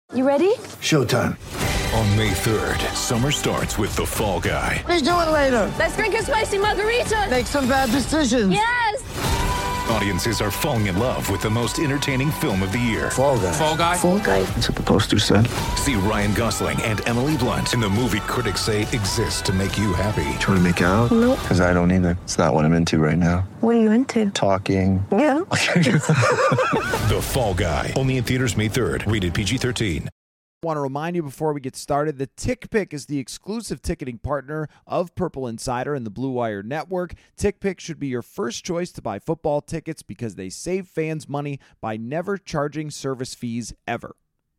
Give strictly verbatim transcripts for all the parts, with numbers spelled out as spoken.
You ready? Showtime. On May third, summer starts with The Fall Guy. Let's do it later. Let's drink a spicy margarita. Make some bad decisions. Yes! Audiences are falling in love with the most entertaining film of the year. Fall Guy. Fall Guy? Fall Guy. That's what the poster said. See Ryan Gosling and Emily Blunt in the movie critics say exists to make you happy. Trying to make it out? Nope. Because I don't either. It's not what I'm into right now. What are you into? Talking. Yeah. The Fall Guy. Only in theaters May third. Rated P G thirteen. I want to remind you before we get started that TickPick is the exclusive ticketing partner of Purple Insider and the Blue Wire Network. TickPick should be your first choice to buy football tickets because they save fans money by never charging service fees ever.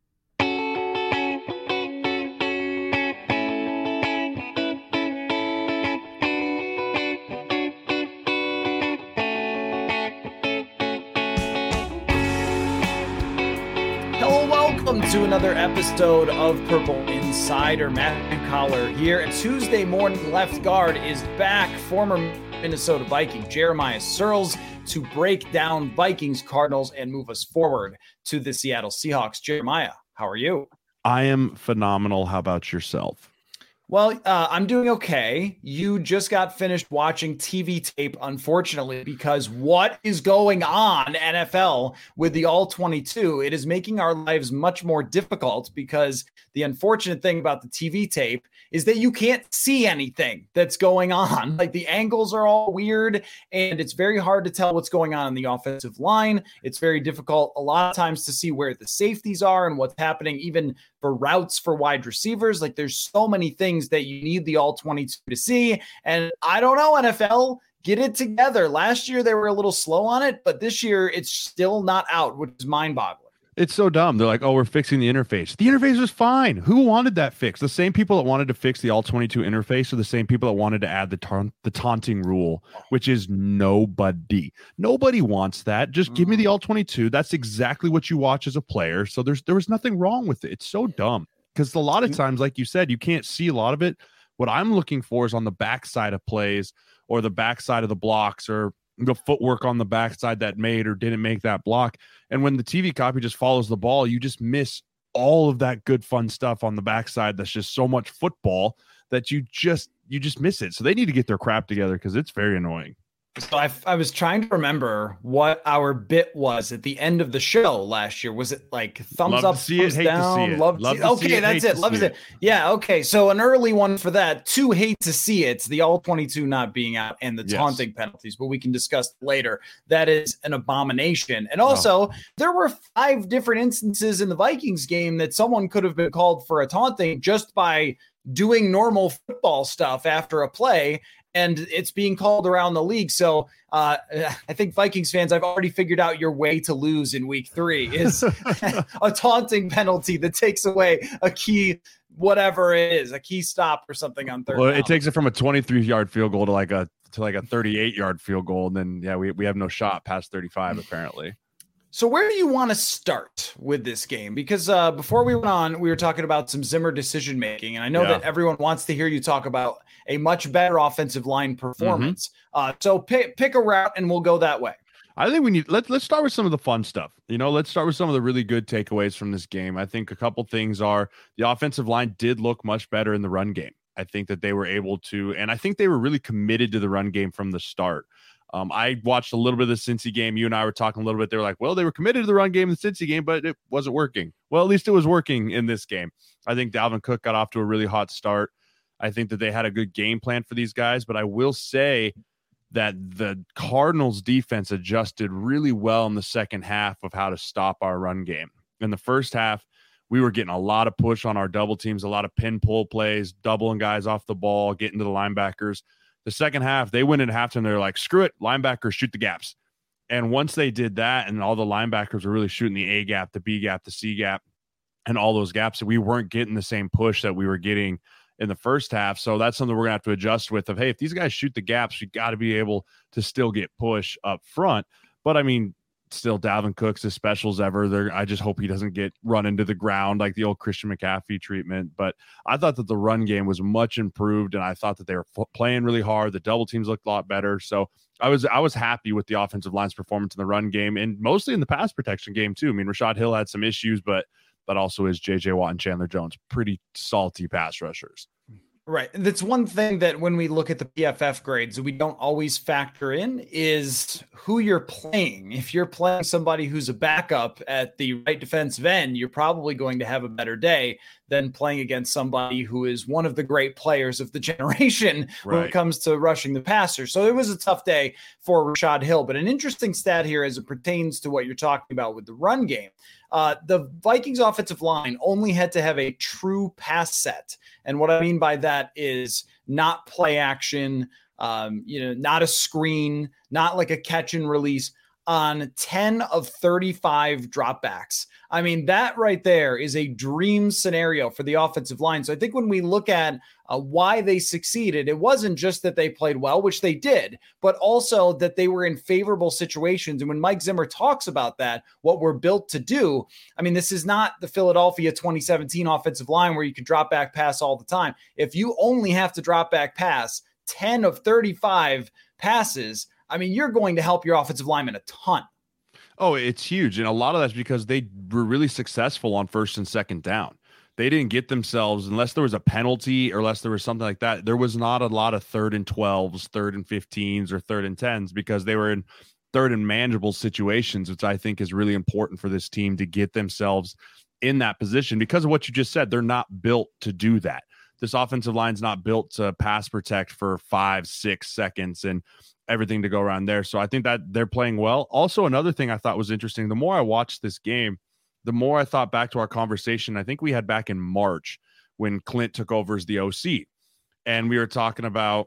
Welcome to another episode of Purple Insider. Matthew Collar here. And Tuesday morning left guard is back. Former Minnesota Viking Jeremiah Searles to break down Vikings Cardinals and move us forward to the Seattle Seahawks. Jeremiah, how are you? I am phenomenal. How about yourself? Well, uh, I'm doing okay. You just got finished watching T V tape, unfortunately, because what is going on, N F L, with the all twenty-two? It is making our lives much more difficult because the unfortunate thing about the T V tape is that you can't see anything that's going on. Like the angles are all weird, and it's very hard to tell what's going on in the offensive line. It's very difficult a lot of times to see where the safeties are and what's happening, even for routes for wide receivers. Like there's so many things that you need the all twenty-two to see. And I don't know, N F L, get it together. Last year they were a little slow on it, but this year it's still not out, which is mind boggling. It's so dumb. They're like, oh, we're fixing the interface. The interface was fine. Who wanted that fix? The same people that wanted to fix the all twenty-two interface are the same people that wanted to add the ta- the taunting rule, which is nobody. Nobody wants that. Just give me the all twenty-two. That's exactly what you watch as a player. So there's there was nothing wrong with it. It's so dumb because a lot of times, like you said, you can't see a lot of it. What I'm looking for is on the backside of plays or the backside of the blocks or the footwork on the backside that made or didn't make that block. And when the T V copy just follows the ball, you just miss all of that good, fun stuff on the backside. That's just so much football that you just, you just miss it. So they need to get their crap together because it's very annoying. So I, I was trying to remember what our bit was at the end of the show last year. Was it like thumbs Love up, to see thumbs it, hate down? to see it. Love, Love to to okay, see it, that's hate it. to Love see it. it. Yeah, okay. So an early one for that. Two, hate to see it. The all twenty-two not being out and the Yes. taunting penalties, but we can discuss later. That is an abomination. And also, Oh. there were five different instances in the Vikings game that someone could have been called for a taunting just by doing normal football stuff after a play. And it's being called around the league. So uh, I think Vikings fans, I've already figured out your way to lose in week three is a taunting penalty that takes away a key, whatever it is, a key stop or something on third Well, down. it takes it from a twenty-three yard field goal to like a, to like a thirty-eight yard field goal. And then, yeah, we, we have no shot past thirty-five apparently. So where do you want to start with this game? Because uh, before we went on, we were talking about some Zimmer decision-making, and I know Yeah. that everyone wants to hear you talk about a much better offensive line performance. Mm-hmm. Uh, so pick, pick a route, and we'll go that way. I think we need let's let's start with some of the fun stuff. You know, let's start with some of the really good takeaways from this game. I think a couple things are the offensive line did look much better in the run game. I think that they were able to, and I think they were really committed to the run game from the start. Um, I watched a little bit of the Cincy game. You and I were talking a little bit. They were like, well, they were committed to the run game in the Cincy game, but it wasn't working. Well, at least it was working in this game. I think Dalvin Cook got off to a really hot start. I think that they had a good game plan for these guys, but I will say that the Cardinals defense adjusted really well in the second half of how to stop our run game. In the first half, we were getting a lot of push on our double teams, a lot of pin pull plays, doubling guys off the ball, getting to the linebackers. The second half, they went into halftime. They're like, screw it, linebackers, shoot the gaps. And once they did that, and all the linebackers were really shooting the A gap, the B gap, the C gap, and all those gaps, we weren't getting the same push that we were getting in the first half. So that's something we're going to have to adjust with of, hey, if these guys shoot the gaps, we got to be able to still get push up front. But I mean, still Dalvin Cook's as special as ever. There, I just hope he doesn't get run into the ground like the old Christian McCaffrey treatment. But I thought that the run game was much improved, and I thought that they were f- playing really hard. The double teams looked a lot better. So I was I was happy with the offensive line's performance in the run game, and mostly in the pass protection game too. I mean, Rashad Hill had some issues, but that also is J J Watt and Chandler Jones. Pretty salty pass rushers. Right. That's one thing that when we look at the P F F grades, we don't always factor in is who you're playing. If you're playing somebody who's a backup at the right defensive end, you're probably going to have a better day than playing against somebody who is one of the great players of the generation right. when it comes to rushing the passer. So it was a tough day for Rashad Hill. But an interesting stat here as it pertains to what you're talking about with the run game. Uh, the Vikings offensive line only had to have a true pass set. And what I mean by that is not play action, um, you know, not a screen, not like a catch and release on ten of thirty-five dropbacks. I mean, that right there is a dream scenario for the offensive line. So I think when we look at uh, why they succeeded, it wasn't just that they played well, which they did, but also that they were in favorable situations. And when Mike Zimmer talks about that, what we're built to do, I mean, this is not the Philadelphia twenty seventeen offensive line where you can drop back pass all the time. If you only have to drop back pass ten of thirty-five passes, I mean, you're going to help your offensive lineman a ton. Oh, it's huge. And a lot of that's because they were really successful on first and second down. They didn't get themselves, unless there was a penalty or unless there was something like that, there was not a lot of third and twelves, third and fifteens, or third and tens because they were in third and manageable situations, which I think is really important for this team to get themselves in that position because of what you just said. They're not built to do that. This offensive line's not built to pass protect for five, six seconds and everything to go around there. So I think that they're playing well. Also, another thing I thought was interesting, the more I watched this game, the more I thought back to our conversation I think we had back in March when Clint took over as the O C. And we were talking about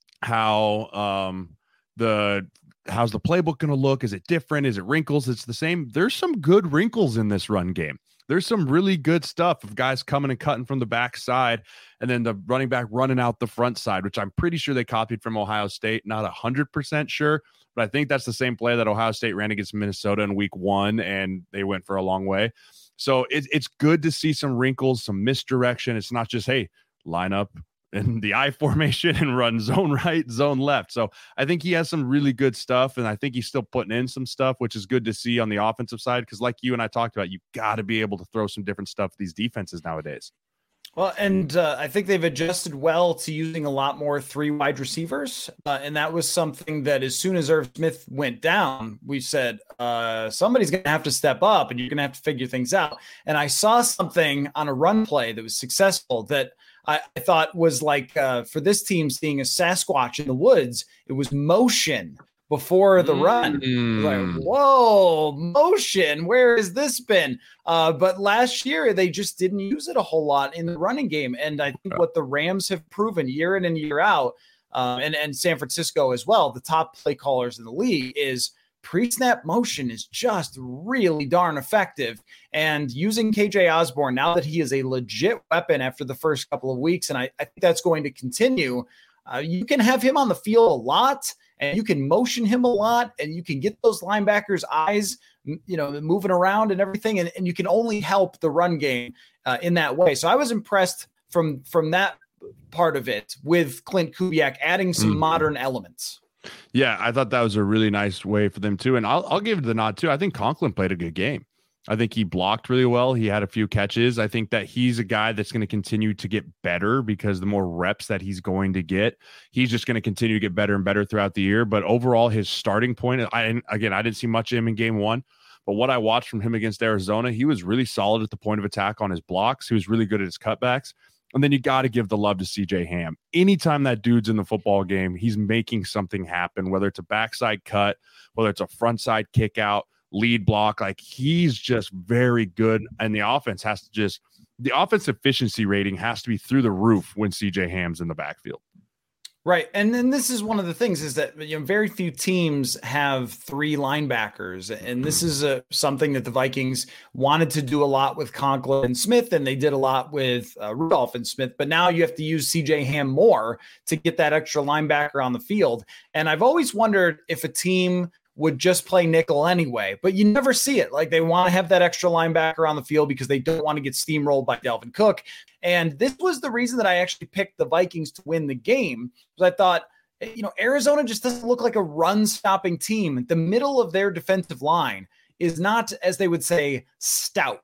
how um, the how's the playbook going to look? Is it different? Is it wrinkles? It's the same. There's some good wrinkles in this run game. There's some really good stuff of guys coming and cutting from the backside and then the running back running out the front side, which I'm pretty sure they copied from Ohio State. Not one hundred percent sure, but I think that's the same play that Ohio State ran against Minnesota in week one, and they went for a long way. So it, it's good to see some wrinkles, some misdirection. It's not just, hey, line up in the I formation and run zone right, zone left. So I think he has some really good stuff, and I think he's still putting in some stuff, which is good to see on the offensive side because like you and I talked about, you got to be able to throw some different stuff to these defenses nowadays. Well, and uh, I think they've adjusted well to using a lot more three wide receivers. Uh, and that was something that as soon as Irv Smith went down, we said, uh, somebody's going to have to step up and you're going to have to figure things out. And I saw something on a run play that was successful that I, I thought was like uh, for this team seeing a Sasquatch in the woods, it was motion before the run. Mm. Like, whoa, motion. Where has this been? Uh, but last year, they just didn't use it a whole lot in the running game. And I think what the Rams have proven year in and year out, uh, and, and San Francisco as well, the top play callers in the league, is pre-snap motion is just really darn effective. And using K J Osborne, now that he is a legit weapon after the first couple of weeks, and I, I think that's going to continue, uh, you can have him on the field a lot, and you can motion him a lot, and you can get those linebackers' eyes, you know, moving around and everything, and, and you can only help the run game uh, in that way. So I was impressed from from that part of it with Clint Kubiak adding some mm-hmm. modern elements. Yeah, I thought that was a really nice way for them too, and I'll I'll give it the nod too. I think Conklin played a good game. I think he blocked really well. He had a few catches. I think that he's a guy that's going to continue to get better because the more reps that he's going to get, he's just going to continue to get better and better throughout the year. But overall, his starting point, I again, I didn't see much of him in game one, but what I watched from him against Arizona, he was really solid at the point of attack on his blocks. He was really good at his cutbacks. And then you got to give the love to C J Ham. Anytime that dude's in the football game, he's making something happen, whether it's a backside cut, whether it's a front side kick out, lead block. Like, he's just very good. And the offense has to just, the offense efficiency rating has to be through the roof when C J Ham's in the backfield. Right. And then this is one of the things is that, you know, very few teams have three linebackers. And this is a, something that the Vikings wanted to do a lot with Conklin and Smith, and they did a lot with uh, Rudolph and Smith. But now you have to use C J Ham more to get that extra linebacker on the field. And I've always wondered if a team would just play nickel anyway, but you never see it. Like, they want to have that extra linebacker on the field because they don't want to get steamrolled by Dalvin Cook. And this was the reason that I actually picked the Vikings to win the game, because I thought, you know, Arizona just doesn't look like a run-stopping team. The middle of their defensive line is not, as they would say, stout.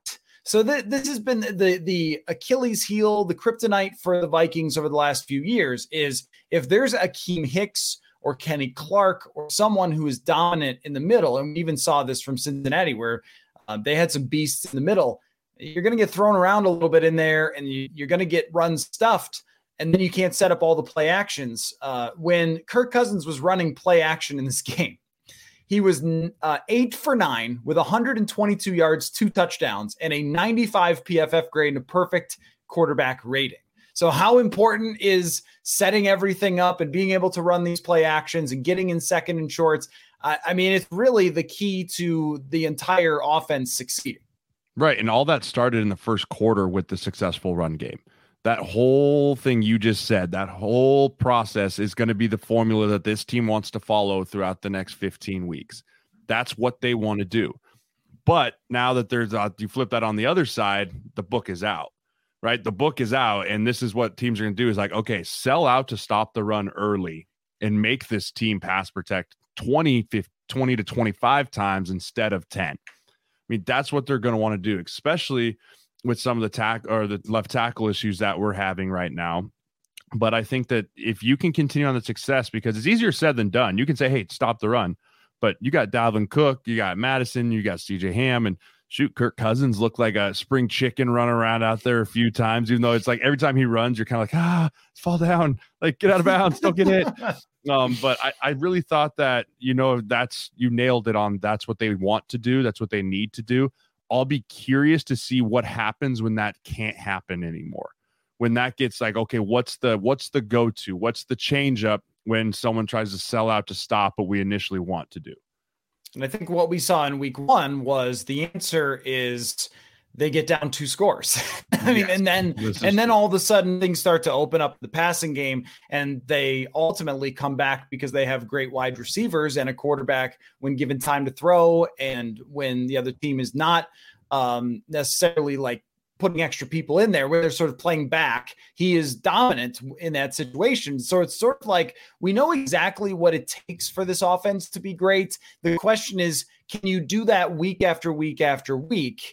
So th- this has been the, the Achilles heel, the kryptonite for the Vikings over the last few years is if there's Akeem Hicks or Kenny Clark or someone who is dominant in the middle, and we even saw this from Cincinnati where uh, they had some beasts in the middle, you're going to get thrown around a little bit in there and you, you're going to get run stuffed, and then you can't set up all the play actions. Uh, when Kirk Cousins was running play action in this game, he was uh, eight for nine with one hundred twenty-two yards, two touchdowns, and a ninety-five P F F grade and a perfect quarterback rating. So how important is setting everything up and being able to run these play actions and getting in second and shorts? Uh, I mean, it's really the key to the entire offense succeeding. Right. And all that started in the first quarter with the successful run game. That whole thing you just said, that whole process is going to be the formula that this team wants to follow throughout the next fifteen weeks. That's what they want to do. But now that there's a, you flip that on the other side, the book is out, right? The book is out. And this is what teams are going to do is like, okay, sell out to stop the run early and make this team pass protect twenty, twenty to twenty-five times instead of ten. I mean, that's what they're going to want to do, especially with some of the tack or the left tackle issues that we're having right now. But I think that if you can continue on the success, because it's easier said than done, you can say, hey, stop the run. But you got Dalvin Cook, you got Madison, you got C J Ham, and shoot, Kirk Cousins looked like a spring chicken running around out there a few times, even though it's like every time he runs, you're kind of like, ah, fall down, like get out of bounds, don't get hit. Um, but I, I really thought that, you know, that's, you nailed it on. That's what they want to do. That's what they need to do. I'll be curious to see what happens when that can't happen anymore. When that gets like, okay, what's the, what's the go-to, what's the change up when someone tries to sell out to stop what we initially want to do. And I think what we saw in week one was the answer is they get down two scores. I mean, yes, and then, and then all of a sudden things start to open up the passing game, and they ultimately come back because they have great wide receivers and a quarterback when given time to throw. And when the other team is not um, necessarily like putting extra people in there where they're sort of playing back, he is dominant in that situation. So it's sort of like, we know exactly what it takes for this offense to be great. The question is, can you do that week after week after week?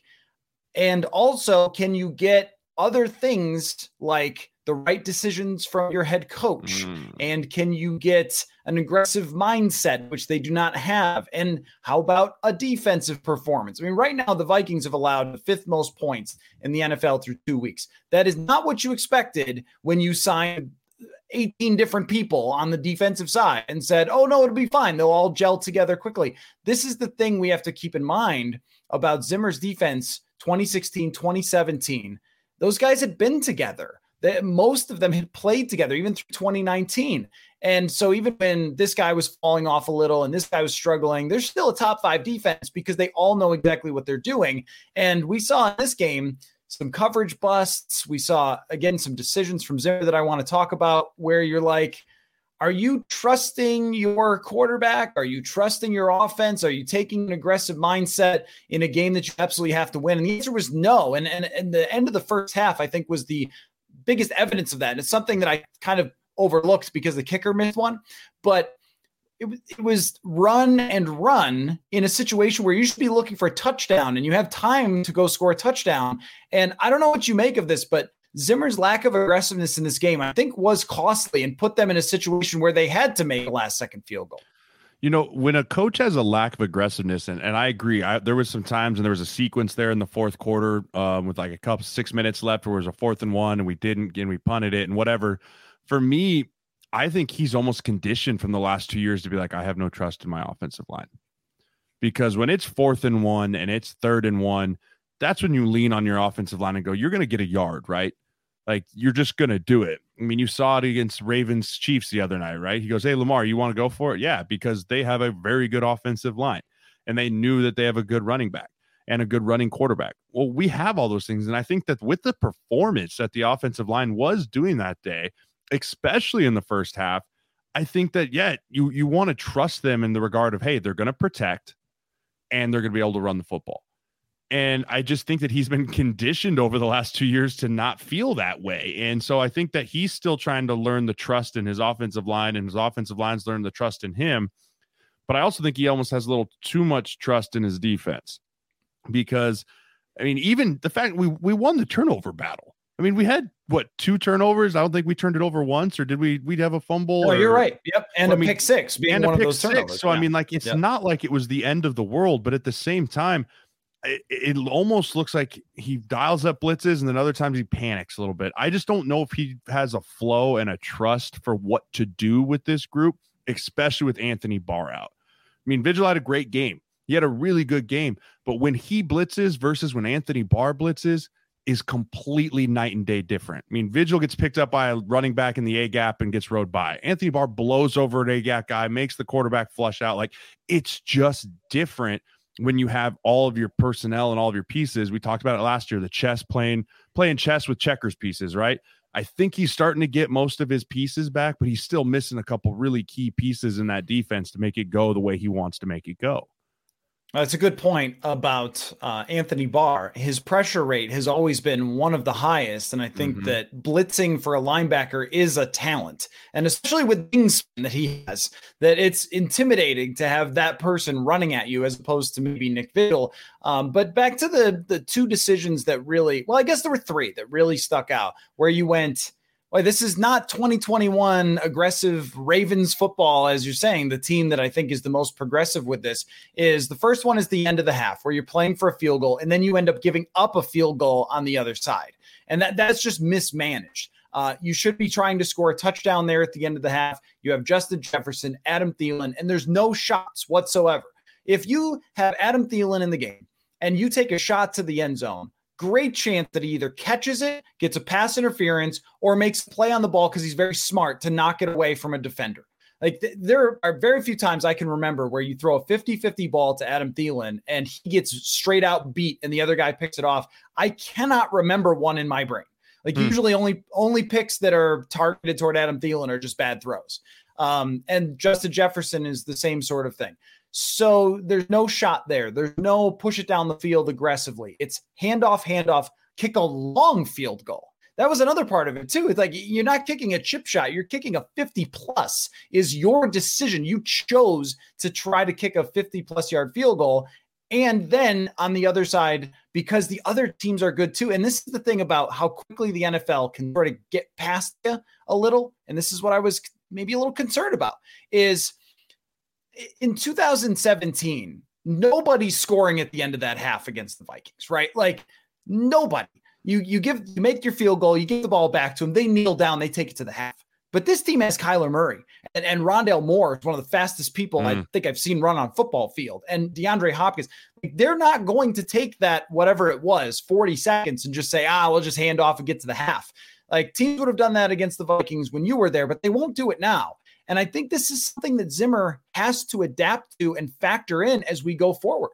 And also, can you get other things like the right decisions from your head coach? Mm. And can you get an aggressive mindset, which they do not have? And how about a defensive performance? I mean, right now, the Vikings have allowed the fifth most points in the N F L through two weeks. That is not what you expected when you signed eighteen different people on the defensive side and said, oh, no, it'll be fine. They'll all gel together quickly. This is the thing we have to keep in mind about Zimmer's defense twenty sixteen, twenty seventeen. Those guys had been together. They, most of them had played together, even through twenty nineteen. And so even when this guy was falling off a little and this guy was struggling, there's still a top five defense because they all know exactly what they're doing. And we saw in this game some coverage busts. We saw, again, some decisions from Zimmer that I want to talk about where you're like, are you trusting your quarterback? Are you trusting your offense? Are you taking an aggressive mindset in a game that you absolutely have to win? And the answer was no. And, and, and the end of the first half, I think, was the biggest evidence of that. And it's something that I kind of overlooked because the kicker missed one. But it, it was run and run in a situation where you should be looking for a touchdown and you have time to go score a touchdown. And I don't know what you make of this, but Zimmer's lack of aggressiveness in this game, I think, was costly and put them in a situation where they had to make a last second field goal. You know, when a coach has a lack of aggressiveness, and, and I agree, I, there was some times and there was a sequence there in the fourth quarter um, with like a couple, six minutes left where it was a fourth and one and we didn't, and we punted it and whatever. For me, I think he's almost conditioned from the last two years to be like, I have no trust in my offensive line. Because when it's fourth and one and it's third and one, that's when you lean on your offensive line and go, you're going to get a yard, right? Like, you're just going to do it. I mean, you saw it against Ravens Chiefs the other night, right? He goes, hey, Lamar, you want to go for it? Yeah, because they have a very good offensive line, and they knew that they have a good running back and a good running quarterback. Well, we have all those things, and I think that with the performance that the offensive line was doing that day, especially in the first half, I think that, yeah, you, you want to trust them in the regard of, hey, they're going to protect, and they're going to be able to run the football. And I just think that he's been conditioned over the last two years to not feel that way. And so I think that he's still trying to learn the trust in his offensive line, and his offensive line's learn the trust in him. But I also think he almost has a little too much trust in his defense, because I mean, even the fact we we won the turnover battle. I mean, we had what two turnovers? I don't think we turned it over once, or did we? We'd have a fumble. Oh, or, you're right. Yep, and well, a I mean, pick six being and one a of pick those six. turnovers. So yeah. I mean, like it's yep. not like it was the end of the world, but at the same time, it, it almost looks like he dials up blitzes, and then other times he panics a little bit. I just don't know if he has a flow and a trust for what to do with this group, especially with Anthony Barr out. I mean, Vigil had a great game. He had a really good game, but when he blitzes versus when Anthony Barr blitzes is completely night and day different. I mean, Vigil gets picked up by a running back in the A gap and gets rode by. Anthony Barr blows over an A gap guy, makes the quarterback flush out. Like, it's just different when you have all of your personnel and all of your pieces. We talked about it last year, the chess playing, playing chess with checkers pieces, right? I think he's starting to get most of his pieces back, but he's still missing a couple really key pieces in that defense to make it go the way he wants to make it go. That's a good point about uh, Anthony Barr. His pressure rate has always been one of the highest, and I think mm-hmm. that blitzing for a linebacker is a talent, and especially with things that he has, that it's intimidating to have that person running at you as opposed to maybe Nick Vigil. Um, but back to the the two decisions that really, well, I guess there were three that really stuck out, where you went, well, this is not twenty twenty-one aggressive Ravens football, as you're saying. The team that I think is the most progressive with this is the first one is the end of the half, where you're playing for a field goal, and then you end up giving up a field goal on the other side. And that that's just mismanaged. Uh, you should be trying to score a touchdown there at the end of the half. You have Justin Jefferson, Adam Thielen, and there's no shots whatsoever. If you have Adam Thielen in the game and you take a shot to the end zone, great chance that he either catches it, gets a pass interference, or makes a play on the ball because he's very smart to knock it away from a defender. Like th- there are very few times I can remember where you throw a fifty-fifty ball to Adam Thielen and he gets straight out beat and the other guy picks it off. I cannot remember one in my brain. Like mm. usually only, only picks that are targeted toward Adam Thielen are just bad throws. Um, and Justin Jefferson is the same sort of thing. So there's no shot there. There's no push it down the field aggressively. It's handoff, handoff, kick a long field goal. That was another part of it too. It's like, you're not kicking a chip shot. You're kicking a fifty plus is your decision. You chose to try to kick a fifty plus yard field goal. And then on the other side, because the other teams are good too. And this is the thing about how quickly the N F L can sort of get past you a little. And this is what I was maybe a little concerned about is, in two thousand seventeen, nobody's scoring at the end of that half against the Vikings, right? Like nobody. You you give you make your field goal, you give the ball back to them, they kneel down, they take it to the half. But this team has Kyler Murray and, and Rondale Moore is one of the fastest people mm. I think I've seen run on football field, and DeAndre Hopkins. They're not going to take that whatever it was, forty seconds, and just say, ah, we'll just hand off and get to the half. Like teams would have done that against the Vikings when you were there, but they won't do it now. And I think this is something that Zimmer has to adapt to and factor in as we go forward.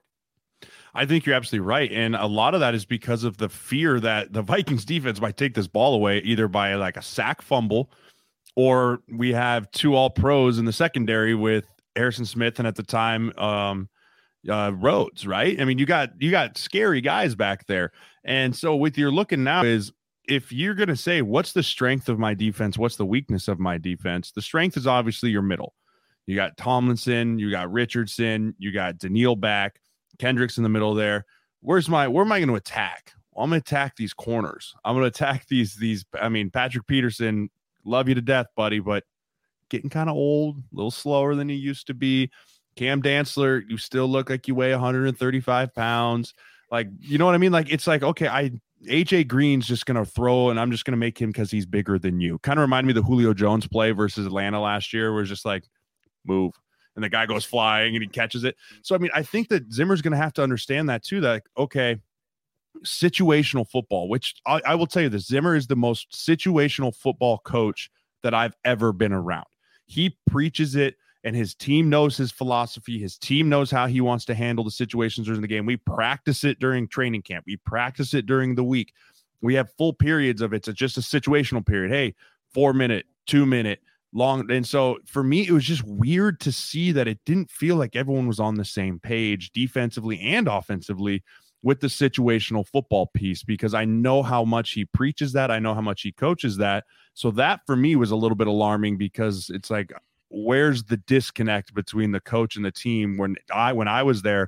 I think you're absolutely right. And a lot of that is because of the fear that the Vikings defense might take this ball away, either by like a sack fumble, or we have two all pros in the secondary with Harrison Smith and at the time um, uh, Rhodes, right? I mean, you got, you got scary guys back there. And so with your looking now is, if you're going to say, what's the strength of my defense? What's the weakness of my defense? The strength is obviously your middle. You got Tomlinson, you got Richardson, you got Daniil back, Kendricks in the middle there. Where's my, where am I going to attack? Well, I'm going to attack these corners. I'm going to attack these, these, I mean, Patrick Peterson, love you to death, buddy, but getting kind of old, a little slower than you used to be. Cam Dantzler, you still look like you weigh one hundred thirty-five pounds. Like, you know what I mean? Like, it's like, okay, I, A J Green's just going to throw, and I'm just going to make him because he's bigger than you. Kind of remind me of the Julio Jones play versus Atlanta last year, where it's just like, move. And the guy goes flying and he catches it. So, I mean, I think that Zimmer's going to have to understand that too, that, okay, situational football, which I, I will tell you this, Zimmer is the most situational football coach that I've ever been around. He preaches it, and his team knows his philosophy. His team knows how he wants to handle the situations during the game. We practice it during training camp. We practice it during the week. We have full periods of it. It's just a situational period. Hey, four minute, two minute, long. And so for me, it was just weird to see that it didn't feel like everyone was on the same page defensively and offensively with the situational football piece, because I know how much he preaches that. I know how much he coaches that. So that for me was a little bit alarming, because it's like, where's the disconnect between the coach and the team? When I when I was there,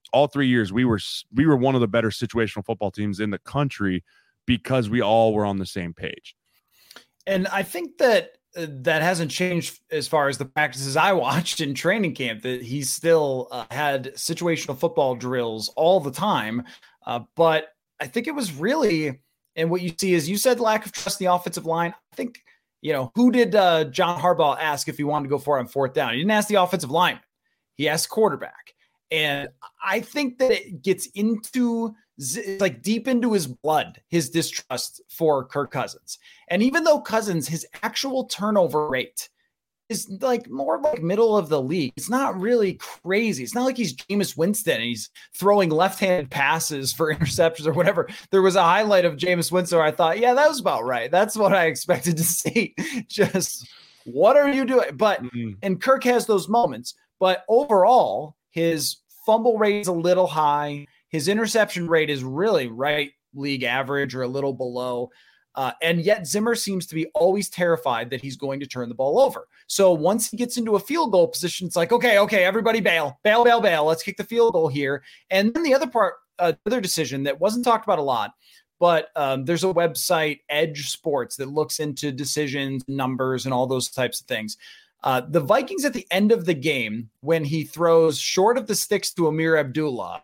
all three years we were we were one of the better situational football teams in the country because we all were on the same page. And I think that uh, that hasn't changed as far as the practices I watched in training camp, that he still uh, had situational football drills all the time. Uh, but I think it was really, and what you see is, you said lack of trust in the offensive line. I think, you know, who did uh, John Harbaugh ask if he wanted to go for it on fourth down? He didn't ask the offensive lineman. He asked quarterback. And I think that it gets into like deep into his blood, his distrust for Kirk Cousins. And even though Cousins, his actual turnover rate is like more like middle of the league, it's not really crazy. It's not like he's Jameis Winston and he's throwing left-handed passes for interceptions or whatever. There was a highlight of Jameis Winston where I thought, yeah, that was about right. That's what I expected to see. Just what are you doing? But, mm-hmm. and Kirk has those moments, but overall, his fumble rate is a little high. His interception rate is really right league average or a little below. Uh, and yet Zimmer seems to be always terrified that he's going to turn the ball over. So once he gets into a field goal position, it's like, okay, okay, everybody bail, bail, bail, bail. Let's kick the field goal here. And then the other part, uh, other decision that wasn't talked about a lot, but um, there's a website, Edge Sports, that looks into decisions, numbers, and all those types of things. Uh, the Vikings at the end of the game, when he throws short of the sticks to Amir Abdullah,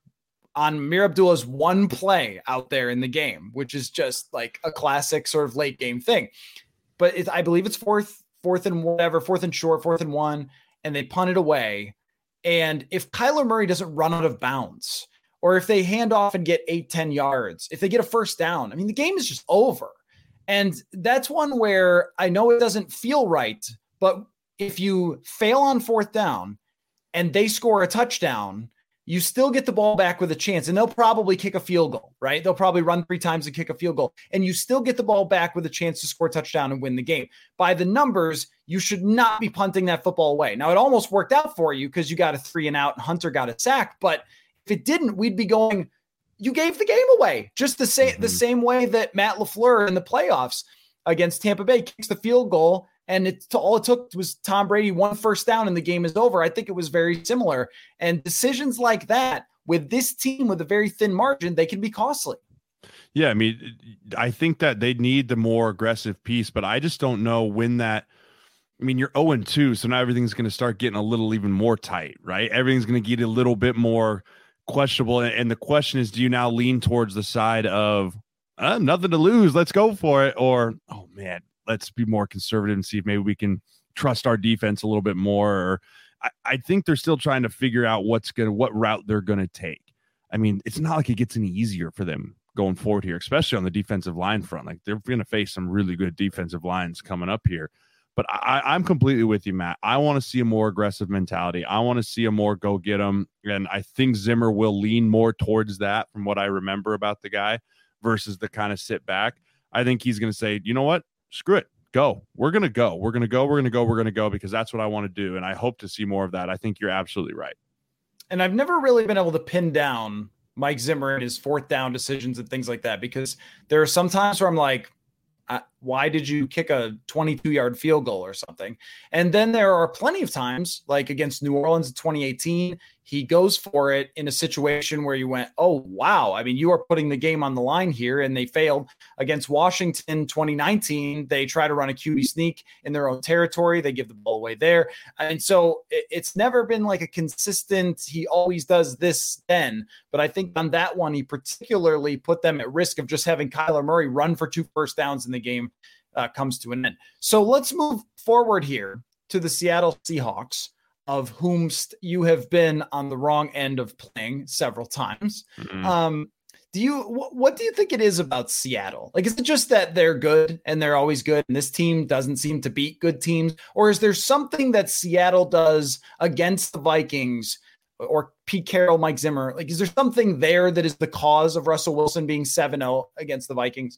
on Amir Abdullah's one play out there in the game, which is just like a classic sort of late game thing. But it, I believe it's fourth, fourth and whatever, fourth and short, fourth and one, and they punt it away. And if Kyler Murray doesn't run out of bounds, or if they hand off and get eight, ten yards, if they get a first down, I mean, the game is just over. And that's one where I know it doesn't feel right, but if you fail on fourth down and they score a touchdown, you still get the ball back with a chance, and they'll probably kick a field goal, right? They'll probably run three times and kick a field goal, and you still get the ball back with a chance to score a touchdown and win the game. By the numbers, you should not be punting that football away. Now, it almost worked out for you because you got a three and out and Hunter got a sack, but if it didn't, we'd be going, you gave the game away. Just the same, mm-hmm. the same way that Matt LaFleur in the playoffs against Tampa Bay kicks the field goal, and it's all it took was Tom Brady one first down and the game is over. I think it was very similar. And decisions like that with this team with a very thin margin, they can be costly. Yeah, I mean, I think that they need the more aggressive piece, but I just don't know when that. I mean, you're oh and two, so now everything's going to start getting a little even more tight, right? Everything's going to get a little bit more questionable. And the question is, do you now lean towards the side of uh, nothing to lose, let's go for it, or oh man, let's be more conservative and see if maybe we can trust our defense a little bit more? Or I, I think they're still trying to figure out what's gonna what route they're gonna take. I mean, it's not like it gets any easier for them going forward here, especially on the defensive line front. Like, they're gonna face some really good defensive lines coming up here. But I, I'm completely with you, Matt. I want to see a more aggressive mentality. I want to see a more go get them. And I think Zimmer will lean more towards that from what I remember about the guy versus the kind of sit back. I think he's going to say, you know what? Screw it. Go. We're going to go. We're going to go. We're going to go. We're going to go because that's what I want to do. And I hope to see more of that. I think you're absolutely right. And I've never really been able to pin down Mike Zimmer and his fourth down decisions and things like that, because there are some times where I'm like, Uh, why did you kick a twenty-two yard field goal or something? And then there are plenty of times, like against New Orleans in twenty eighteen, he goes for it in a situation where you went, oh, wow. I mean, you are putting the game on the line here, and they failed. Against Washington twenty nineteen, they try to run a Q B sneak in their own territory. They give the ball away there. And so it, it's never been like a consistent, he always does this then. But I think on that one, he particularly put them at risk of just having Kyler Murray run for two first downs in the game uh, comes to an end. So let's move forward here to the Seattle Seahawks, of whom you have been on the wrong end of playing several times. Mm-hmm. Um, do you, wh- what do you think it is about Seattle? Like, is it just that they're good and they're always good and this team doesn't seem to beat good teams? Or is there something that Seattle does against the Vikings or Pete Carroll, Mike Zimmer? Like, is there something there that is the cause of Russell Wilson being seven oh against the Vikings?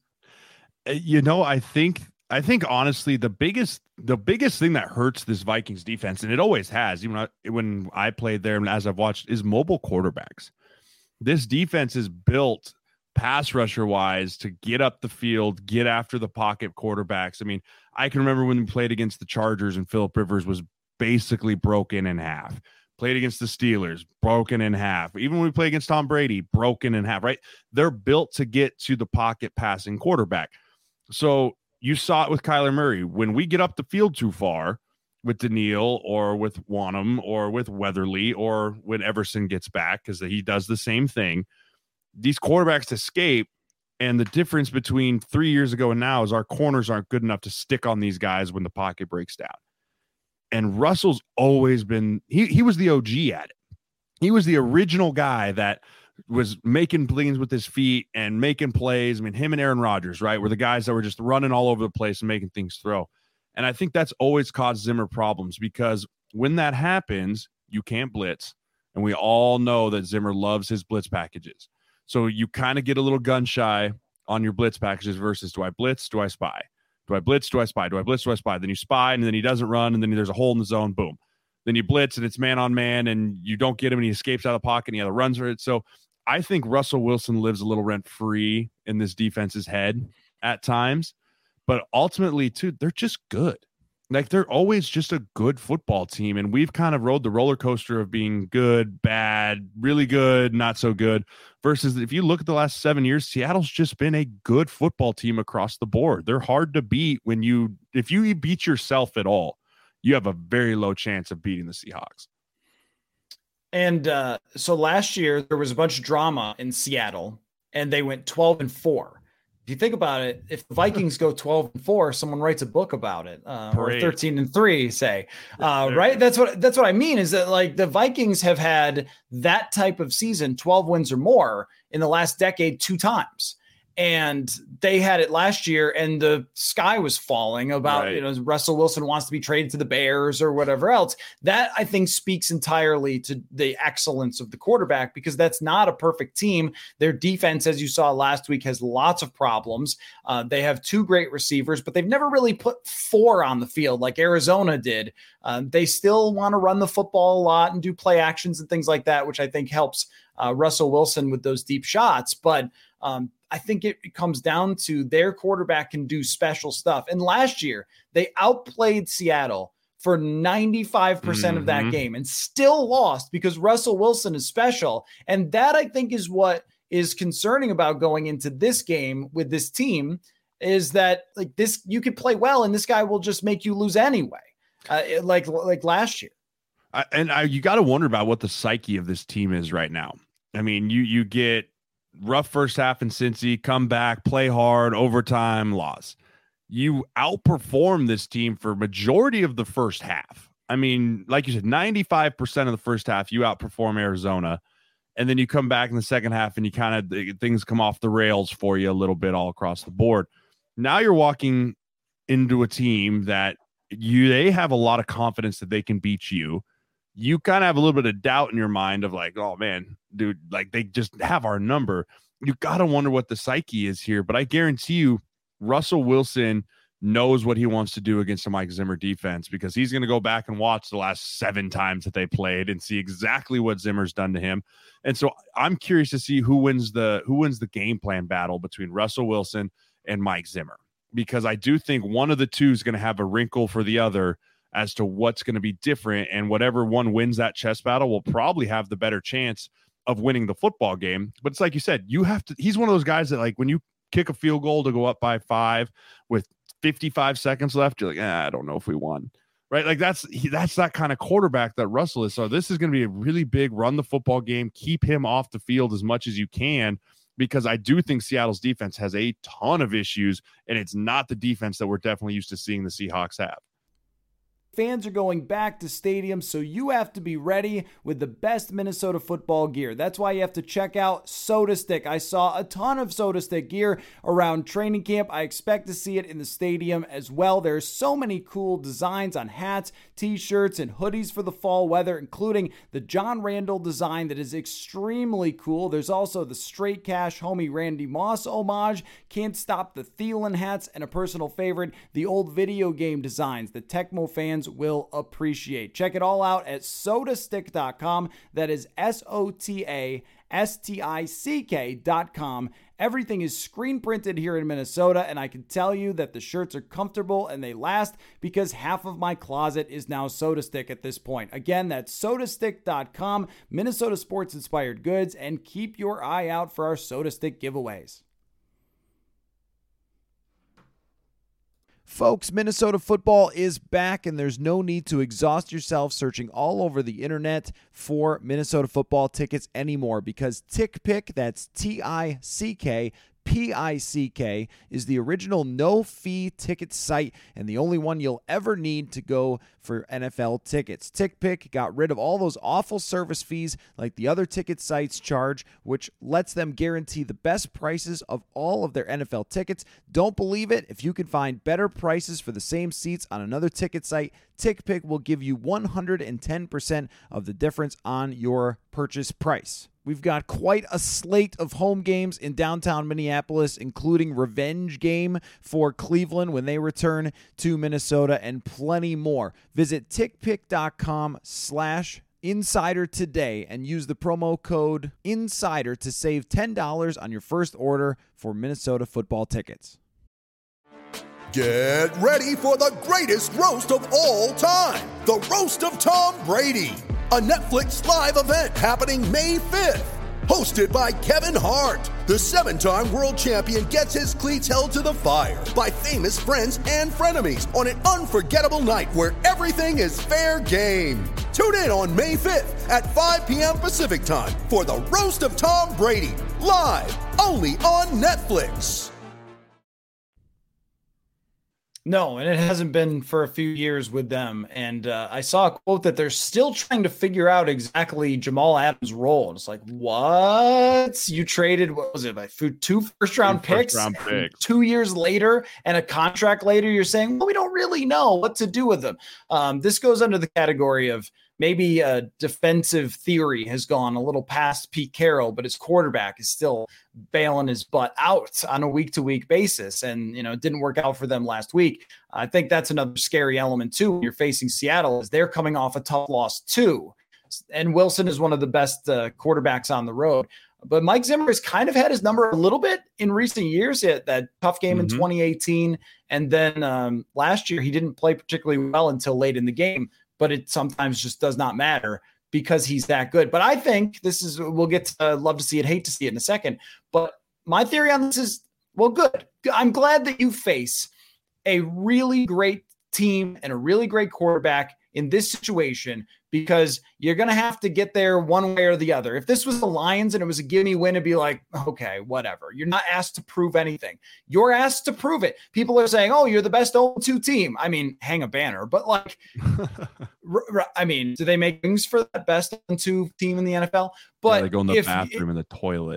You know, I think, I think honestly, the biggest, the biggest thing that hurts this Vikings defense, and it always has, even when I played there and as I've watched, is mobile quarterbacks. This defense is built pass rusher wise to get up the field, get after the pocket quarterbacks. I mean, I can remember when we played against the Chargers and Phillip Rivers was basically broken in half. played against the Steelers, broken in half. Even when we play against Tom Brady, broken in half, right? They're built to get to the pocket passing quarterback. So you saw it with Kyler Murray. When we get up the field too far with Daniil or with Wanham or with Weatherly or when Everson gets back, because he does the same thing, these quarterbacks escape. And the difference between three years ago and now is our corners aren't good enough to stick on these guys when the pocket breaks down. And Russell's always been, he, he was the O G at it. He was the original guy that was making things with his feet and making plays. I mean, him and Aaron Rodgers, right, were the guys that were just running all over the place and making things throw. And I think that's always caused Zimmer problems because when that happens, you can't blitz. And we all know that Zimmer loves his blitz packages. So you kind of get a little gun shy on your blitz packages versus do I blitz, do I spy? Do I blitz? Do I spy? Do I blitz? Do I spy? Then you spy, and then he doesn't run, and then there's a hole in the zone. Boom. Then you blitz, and it's man on man, and you don't get him, and he escapes out of the pocket, and he either runs for it. So I think Russell Wilson lives a little rent free in this defense's head at times, but ultimately, too, they're just good. Like they're always just a good football team, and we've kind of rode the roller coaster of being good, bad, really good, not so good. Versus if you look at the last seven years, Seattle's just been a good football team across the board. They're hard to beat when you, if you beat yourself at all, you have a very low chance of beating the Seahawks. And uh, so last year there was a bunch of drama in Seattle, and they went twelve and four. If you think about it, if the Vikings go twelve and four, someone writes a book about it, uh, or thirteen and three, say, uh, right? That's what, that's what I mean is that like the Vikings have had that type of season, twelve wins or more in the last decade, two times. And they had it last year and the sky was falling about, right. you know, Russell Wilson wants to be traded to the Bears or whatever else. That I think speaks entirely to the excellence of the quarterback because that's not a perfect team. Their defense, as you saw last week, has lots of problems. Uh, they have two great receivers, but they've never really put four on the field like Arizona did. Uh, they still want to run the football a lot and do play actions and things like that, which I think helps uh, Russell Wilson with those deep shots. But um, I think it, it comes down to their quarterback can do special stuff. And last year, they outplayed Seattle for ninety-five percent mm-hmm. of that game and still lost because Russell Wilson is special. And that, I think, is what is concerning about going into this game with this team is that like this, you could play well and this guy will just make you lose anyway, uh, like, like last year. I, and I, you got to wonder about what the psyche of this team is right now. I mean, you, you get rough first half in Cincy, come back, play hard, overtime, loss. You outperform this team for majority of the first half. I mean, like you said, ninety-five percent of the first half, you outperform Arizona. And then you come back in the second half and you kind of, things come off the rails for you a little bit all across the board. Now you're walking into a team that you, they have a lot of confidence that they can beat you. You kind of have a little bit of doubt in your mind of like, oh man, dude, like they just have our number. You got to wonder what the psyche is here. But I guarantee you, Russell Wilson knows what he wants to do against the Mike Zimmer defense because he's going to go back and watch the last seven times that they played and see exactly what Zimmer's done to him. And so I'm curious to see who wins the who wins the game plan battle between Russell Wilson and Mike Zimmer, because I do think one of the two is going to have a wrinkle for the other as to what's going to be different, and whatever one wins that chess battle will probably have the better chance of winning the football game. But it's like you said, you have to, he's one of those guys that like when you kick a field goal to go up by five with fifty-five seconds left, you're like, eh, I don't know if we won, right? Like that's, he, that's that kind of quarterback that Russell is. So this is going to be a really big run the football game, keep him off the field as much as you can, because I do think Seattle's defense has a ton of issues, and it's not the defense that we're definitely used to seeing the Seahawks have. Fans are going back to stadiums, so you have to be ready with the best Minnesota football gear. That's why you have to check out Soda Stick. I saw a ton of Soda Stick gear around training camp. I expect to see it in the stadium as well. There's so many cool designs on hats, t-shirts, and hoodies for the fall weather, including the John Randall design that is extremely cool. There's also the Straight Cash homie Randy Moss homage, Can't Stop the Thielen hats, and a personal favorite, the old video game designs that Tecmo fans will appreciate. Check it all out at soda stick dot com. That is S O T A S T I C K dot com. Everything is screen printed here in Minnesota, and I can tell you that the shirts are comfortable and they last because half of my closet is now SotaStick at this point. Again, that's soda stick dot com, Minnesota sports inspired goods, and keep your eye out for our SotaStick giveaways. Folks, Minnesota football is back, and there's no need to exhaust yourself searching all over the internet for Minnesota football tickets anymore, because TickPick, that's T I C K, P I C K, is the original no-fee ticket site and the only one you'll ever need to go for N F L tickets. TickPick got rid of all those awful service fees like the other ticket sites charge, which lets them guarantee the best prices of all of their N F L tickets. Don't believe it? If you can find better prices for the same seats on another ticket site, TickPick will give you one hundred ten percent of the difference on your purchase price. We've got quite a slate of home games in downtown Minneapolis, including revenge game for Cleveland when they return to Minnesota, and plenty more. Visit tickpick.com slash insider today and use the promo code INSIDER to save ten dollars on your first order for Minnesota football tickets. Get ready for the greatest roast of all time, the Roast of Tom Brady, a Netflix live event happening May fifth. Hosted by Kevin Hart, the seven-time world champion gets his cleats held to the fire by famous friends and frenemies on an unforgettable night where everything is fair game. Tune in on May fifth at five p.m. Pacific time for the Roast of Tom Brady, live only on Netflix. No, and it hasn't been for a few years with them. And uh, I saw a quote that they're still trying to figure out exactly Jamal Adams' role. And it's like, what? You traded, what was it, like two first round two picks, first round picks two years later and a contract later? You're saying, well, we don't really know what to do with them. Um, this goes under the category of maybe a defensive theory has gone a little past Pete Carroll, but his quarterback is still bailing his butt out on a week-to-week basis. And, you know, it didn't work out for them last week. I think that's another scary element, too, when you're facing Seattle, is they're coming off a tough loss, too. And Wilson is one of the best uh, quarterbacks on the road. But Mike Zimmer has kind of had his number a little bit in recent years. He had that tough game mm-hmm. in twenty eighteen. And then um, last year, he didn't play particularly well until late in the game. But it sometimes just does not matter because he's that good. But I think this is, we'll get to uh, love to see it, hate to see it in a second. But my theory on this is, well, good. I'm glad that you face a really great team and a really great quarterback in this situation, because you're going to have to get there one way or the other. If this was the Lions and it was a gimme win, it'd be like, okay, whatever. You're not asked to prove anything. You're asked to prove it. People are saying, oh, you're the best oh and two team. I mean, hang a banner, but like, r- r- I mean, do they make things for that best oh and two team in the N F L? But yeah, they go in the if, bathroom in the toilet.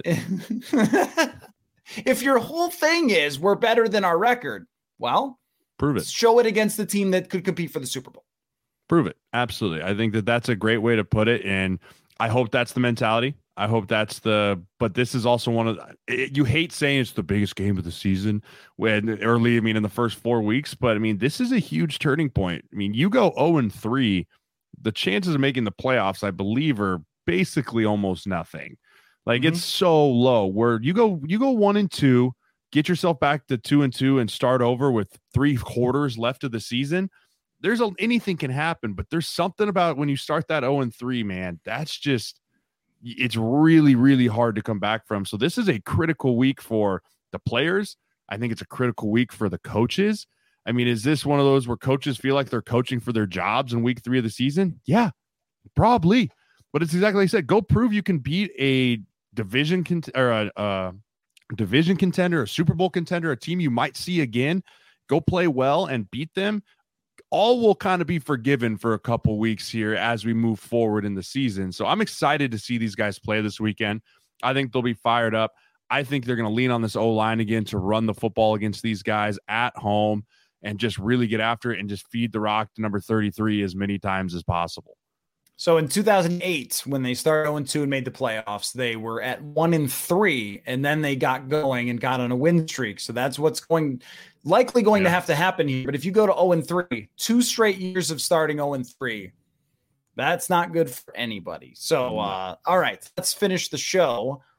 If your whole thing is we're better than our record, well, prove it. Show it against the team that could compete for the Super Bowl. Prove it. Absolutely. I think that that's a great way to put it. And I hope that's the mentality. I hope that's the, but this is also one of the, it, you hate saying it's the biggest game of the season when early, I mean, in the first four weeks, but I mean, this is a huge turning point. I mean, you go oh and three, the chances of making the playoffs, I believe, are basically almost nothing. Like mm-hmm. it's so low where you go, you go one and two, get yourself back to two and two and start over with three quarters left of the season. There's a, anything can happen, but there's something about when you start that oh and three, man, that's just, it's really, really hard to come back from. So this is a critical week for the players. I think it's a critical week for the coaches. I mean, is this one of those where coaches feel like they're coaching for their jobs in week three of the season? Yeah, probably. But it's exactly like I said, go prove you can beat a division cont- or a, a division contender, a Super Bowl contender, a team you might see again. Go play well and beat them. All will kind of be forgiven for a couple weeks here as we move forward in the season. So I'm excited to see these guys play this weekend. I think they'll be fired up. I think they're going to lean on this O-line again to run the football against these guys at home and just really get after it and just feed the rock to number thirty-three as many times as possible. So in two thousand eight, when they started oh and two and made the playoffs, they were at one and three, and then they got going and got on a win streak. So that's what's going likely going yeah. to have to happen here. But if you go to oh and three, two straight years of starting oh and three, that's not good for anybody. So, uh, all right, let's finish the show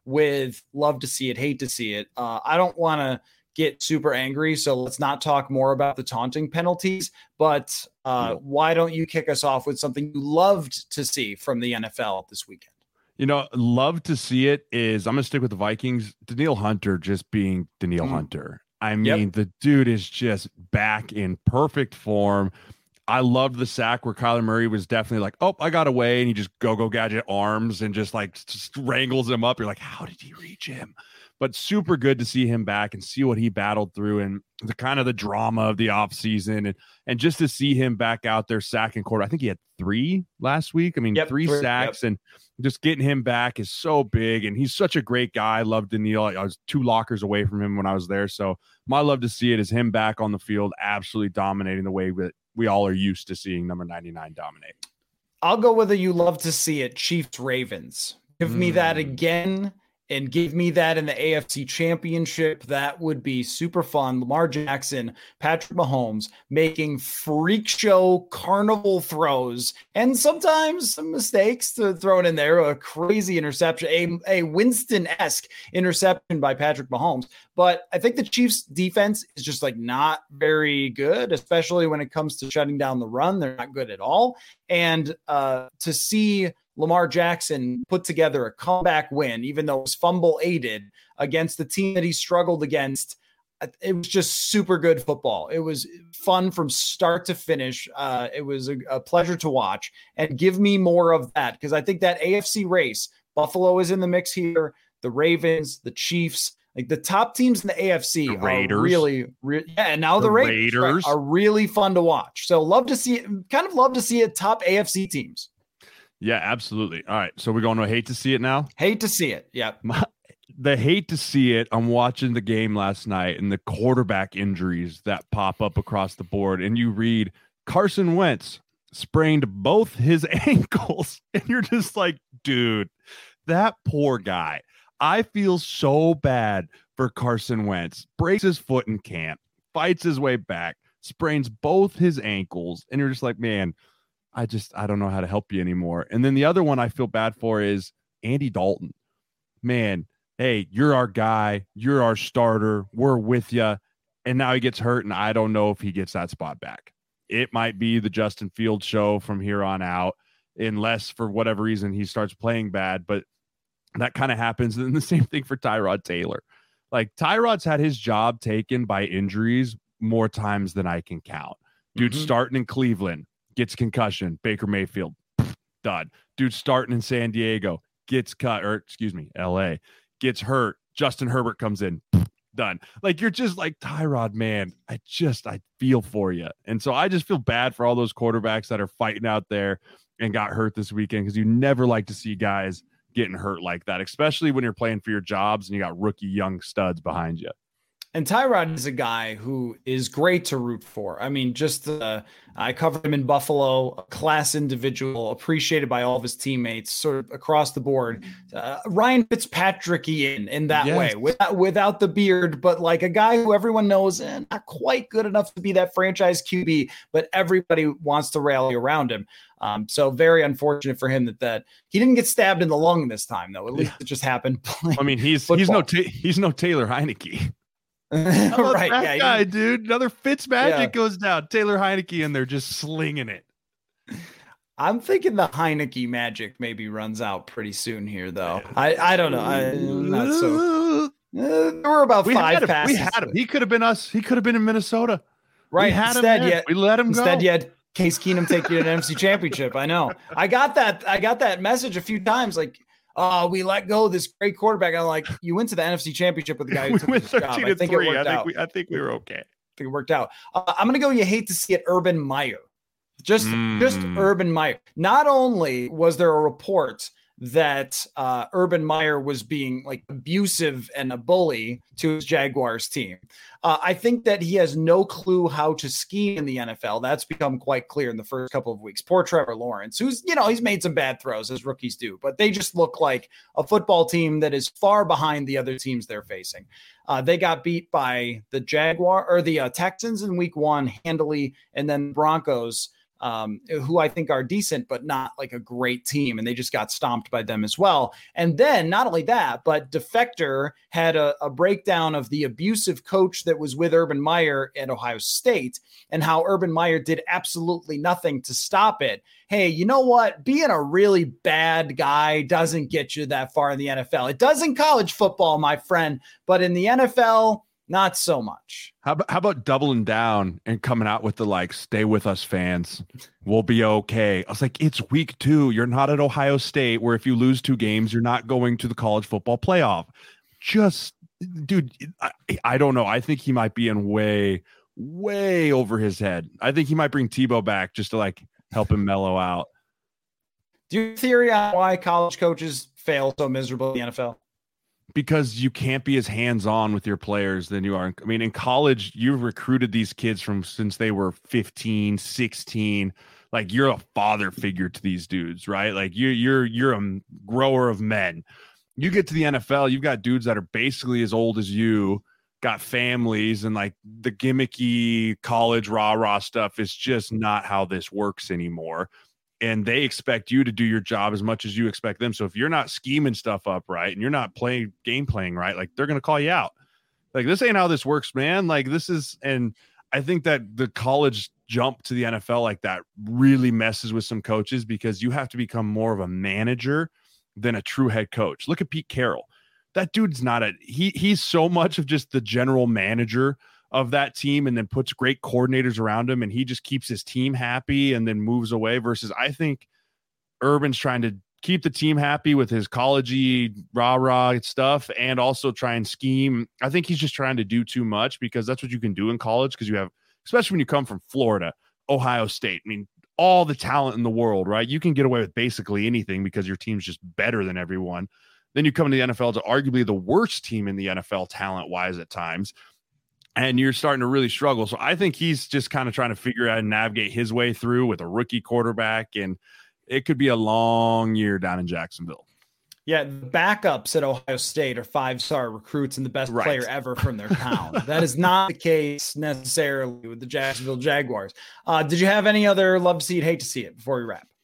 with love to see it, hate to see it. Uh, I don't want to get super angry, so let's not talk more about the taunting penalties, but uh, yeah. why don't you kick us off with something you loved to see from the N F L this weekend? You know, love to see it is, I'm going to stick with the Vikings. Danielle Hunter just being Danielle mm. Hunter. I mean, yep. the dude is just back in perfect form. I loved the sack where Kyler Murray was definitely like, oh, I got away. And he just go, go gadget arms and just like just wrangles him up. You're like, how did he reach him? But super good to see him back and see what he battled through and the kind of the drama of the offseason and, and just to see him back out there sacking quarter. I think he had three last week. I mean, yep, three sacks yep. and just getting him back is so big. And he's such a great guy. I love Danielle. I was two lockers away from him when I was there. So my love to see it is him back on the field, absolutely dominating the way that we all are used to seeing number ninety-nine dominate. I'll go with a you love to see it. Chiefs Ravens. Give mm. me that again. And give me that in the A F C Championship. That would be super fun. Lamar Jackson, Patrick Mahomes making freak show carnival throws and sometimes some mistakes to throw it in there. A crazy interception, a, a Winston-esque interception by Patrick Mahomes. But I think the Chiefs defense is just like not very good, especially when it comes to shutting down the run. They're not good at all. And uh, to see Lamar Jackson put together a comeback win, even though it was fumble aided against the team that he struggled against. It was just super good football. It was fun from start to finish. Uh, it was a, a pleasure to watch, and give me more of that. Because I think that A F C race, Buffalo is in the mix here, the Ravens, the Chiefs, like the top teams in the A F C the Raiders. are really, re- yeah. And now the, the Raiders, Raiders. Right, are really fun to watch. So love to see it, kind of love to see it top A F C teams. Yeah, absolutely. All right. So we're going to hate to see it now. Hate to see it. Yeah. My, the hate to see it. I'm watching the game last night and the quarterback injuries that pop up across the board. And you read Carson Wentz sprained both his ankles. And you're just like, dude, that poor guy. I feel so bad for Carson Wentz. Breaks his foot in camp, fights his way back, sprains both his ankles. And you're just like, man, I just, I don't know how to help you anymore. And then the other one I feel bad for is Andy Dalton. Man, hey, you're our guy. You're our starter. We're with you. And now he gets hurt, and I don't know if he gets that spot back. It might be the Justin Fields show from here on out, unless for whatever reason he starts playing bad. But that kind of happens. And the same thing for Tyrod Taylor. Like, Tyrod's had his job taken by injuries more times than I can count. Dude, mm-hmm. starting in Cleveland, gets concussion, Baker Mayfield, done. Dude starting in San Diego, gets cut, or excuse me, L A, gets hurt. Justin Herbert comes in, done. Like, you're just like, Tyrod, man, I just, I feel for you. And so I just feel bad for all those quarterbacks that are fighting out there and got hurt this weekend, because you never like to see guys getting hurt like that, especially when you're playing for your jobs and you got rookie young studs behind you. And Tyrod is a guy who is great to root for. I mean, just uh, I covered him in Buffalo, a class individual, appreciated by all of his teammates, sort of across the board. Uh, Ryan Fitzpatrick-ian in that yes. way, without, without the beard, but like a guy who everyone knows eh, not quite good enough to be that franchise Q B, but everybody wants to rally around him. Um, so very unfortunate for him that that he didn't get stabbed in the lung this time, though. At least yeah. it just happened. I mean, he's football. he's no ta- he's no Taylor Heineke. right, that yeah, guy, you, dude. Another Fitz magic yeah. goes down. Taylor Heineke, and they're just slinging it. I'm thinking the Heineke magic maybe runs out pretty soon here, though. I, I don't know. I, I'm not so. Uh, there were about we five had passes. We had him. He could have been us. He could have been in Minnesota. Right. We had instead, him. Yet, we let him instead, go. Yet Case Keenum take you to an N F C Championship. I know. I got that. I got that message a few times. Like, oh, we let go of this great quarterback. I'm like, you went to the N F C Championship with the guy who took his job. I think it worked I think out. We, I think we were okay. I think it worked out. Uh, I'm going to go, you hate to see it, Urban Meyer. Just, mm. just Urban Meyer. Not only was there a report that uh, Urban Meyer was being like abusive and a bully to his Jaguars team. Uh, I think that he has no clue how to scheme in the N F L. That's become quite clear in the first couple of weeks. Poor Trevor Lawrence, who's, you know, he's made some bad throws as rookies do, but they just look like a football team that is far behind the other teams they're facing. Uh, they got beat by the Jaguar or the uh, Texans in week one handily, and then Broncos um, who I think are decent, but not like a great team. And they just got stomped by them as well. And then not only that, but Defector had a, a breakdown of the abusive coach that was with Urban Meyer at Ohio State and how Urban Meyer did absolutely nothing to stop it. Hey, you know what? Being a really bad guy doesn't get you that far in the N F L. It does in college football, my friend, but in the N F L, not so much. How about, how about doubling down and coming out with the like, stay with us fans. We'll be okay. I was like, it's week two. You're not at Ohio State where if you lose two games, you're not going to the college football playoff. Just, dude, I, I don't know. I think he might be in way, way over his head. I think he might bring Tebow back just to like help him mellow out. Do you have a theory on why college coaches fail so miserably in the N F L? Because you can't be as hands-on with your players than you are. I mean, in college, you've recruited these kids from since they were fifteen, sixteen. Like you're a father figure to these dudes, right? Like you're, you're, you're a grower of men. You get to the N F L, you've got dudes that are basically as old as you, got families, and like the gimmicky college rah-rah stuff is just not how this works anymore. And they expect you to do your job as much as you expect them. So if you're not scheming stuff up right and you're not playing game playing right, like they're going to call you out. Like this ain't how this works, man. Like this is, and I think that the college jump to the N F L like that really messes with some coaches because you have to become more of a manager than a true head coach. Look at Pete Carroll. That dude's not a, he he's so much of just the general manager of that team and then puts great coordinators around him and he just keeps his team happy and then moves away versus I think Urban's trying to keep the team happy with his college-y rah-rah stuff and also try and scheme. I think he's just trying to do too much because that's what you can do in college because you have, especially when you come from Florida, Ohio State. I mean, all the talent in the world, right? You can get away with basically anything because your team's just better than everyone. Then you come to the N F L to arguably the worst team in the N F L talent-wise at times. And you're starting to really struggle. So I think he's just kind of trying to figure out and navigate his way through with a rookie quarterback. And it could be a long year down in Jacksonville. Yeah, the backups at Ohio State are five-star recruits and the best Right. player ever from their town. That is not the case necessarily with the Jacksonville Jaguars. Uh, did you have any other love to see it, hate to see it before we wrap?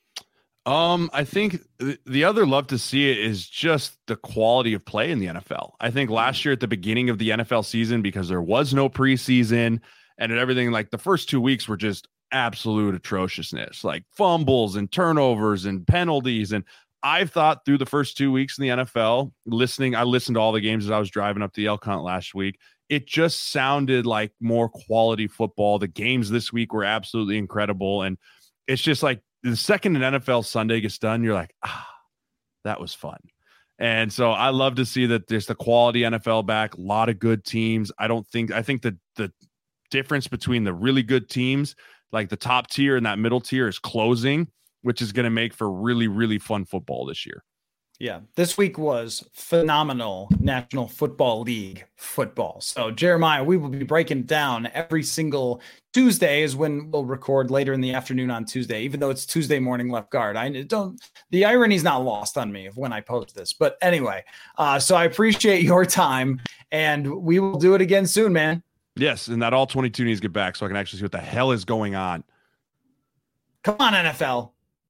Um, I think th- the other love to see it is just the quality of play in the N F L. I think last year at the beginning of the N F L season, because there was no preseason and everything, like the first two weeks were just absolute atrociousness, like fumbles and turnovers and penalties. And I've thought through the first two weeks in the N F L, listening, I listened to all the games as I was driving up to the Elk Hunt last week. It just sounded like more quality football. The games this week were absolutely incredible. And it's just like, the second an N F L Sunday gets done, you're like, ah, that was fun. And so I love to see that there's the quality N F L back, a lot of good teams. I don't think, I think that the difference between the really good teams, like the top tier and that middle tier is closing, which is going to make for really, really fun football this year. Yeah, this week was phenomenal National Football League football. So, Jeremiah, we will be breaking down every single Tuesday is when we'll record later in the afternoon on Tuesday, even though it's Tuesday morning left guard. I don't, the irony's not lost on me of when I post this. But anyway, uh, so I appreciate your time and we will do it again soon, man. Yes, and that all twenty-two needs to get back so I can actually see what the hell is going on. Come on, N F L.